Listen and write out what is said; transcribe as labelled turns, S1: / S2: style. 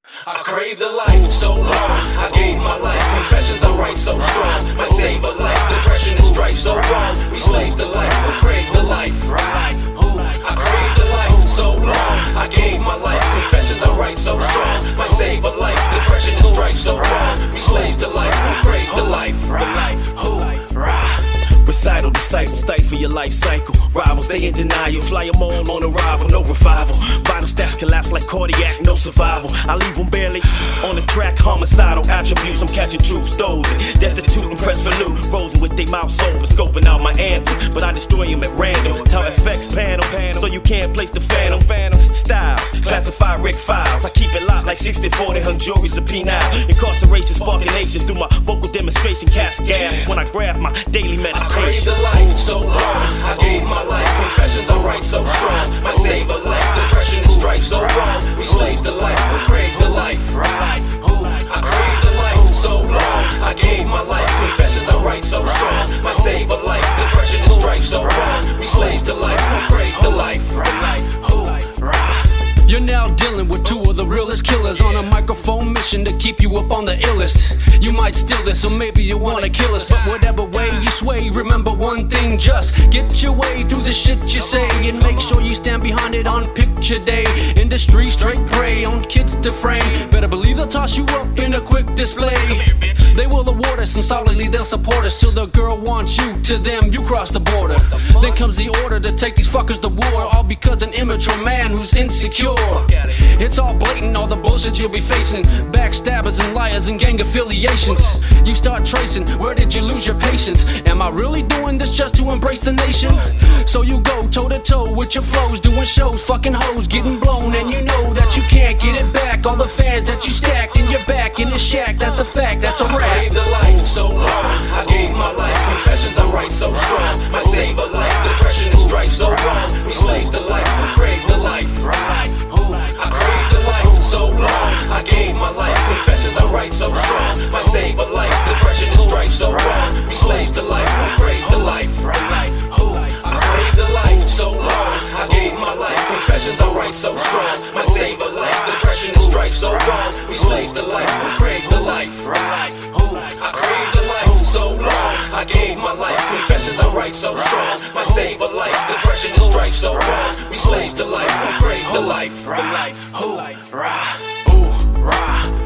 S1: I crave the life so long, I gave my life. Confessions I write so strong, might save a life. Depression and strife so wrong, we slaves to life. I crave the life, I crave the life so long, I gave my life. Confessions I write so strong, might save a life. Depression and strife so wrong, we slaves to life. I crave the life,
S2: Recital, disciple, stifle your life cycle. Rivals, they in denial, fly them all on arrival, no revival. Vital stats collapse like cardiac, no survival. I leave them barely on the track, homicidal attributes. I'm catching troops, dozing, destitute and pressed for loot. Frozen with their mouths open, scoping out my anthem. But I destroy them at random. Tell FX panel, so you can't place the phantom. Styles, classify Rick files. I keep it locked like 60-40, hung juries of penile. Incarceration sparking nations through my vocal demonstration. Cats gab when I grab my daily meditation.
S1: I crave the life so long, I gave my life. Confessions I write so strong, might save a life. Depression and strife so wrong, we slaves to life. I crave the life, I crave the life so long, I gave my life. Confessions I write so strong, might save a life. Depression and strife so wrong, we slaves to life. I crave the life.
S3: You're now dealing with two of the realest killers on a microphone mission to keep you up on the illest. You might steal this, or maybe you wanna kill us, but whatever way you sway, remember one thing: just get your way through the shit you say, and make sure you stand behind it on picture day. Industry straight prey on kids to frame. Better believe they'll toss you up in a quick display. They will award us and solidly they'll support us till the girl wants you. To them, you cross the border. Then comes the order to take these fuckers to war, all because an immature man who's insecure. It's all blatant, all the bullshit you'll be facing. Backstabbers and liars and gang affiliations. You start tracing, where did you lose your patience? Am I really doing this just to embrace the nation? So you go toe to toe with your flows, doing shows, fucking hoes, getting blown, and you know that you can't get it back. All the fans that you stacked in your back in this shack, that's a fact, that's a rap.
S1: I crave the life so long, I gave my life. Confessions I write so strong, might save a life. Depression and strife so wrong, we slaves to life. I crave the life, I crave the life so long, I gave my life. Confessions I write so strong, might save a life. Depression and strife so wrong, we slaves to life. I crave the life, I crave the life so long, I gave my life. Confessions I write so strong, might save a life. Depression and strife so wrong, we slaves to life. I crave the life, I crave the life so long, I gave my life. Confessions I write so strong, might save a life. Depression and strife so wrong, we slaves to life. I crave the life,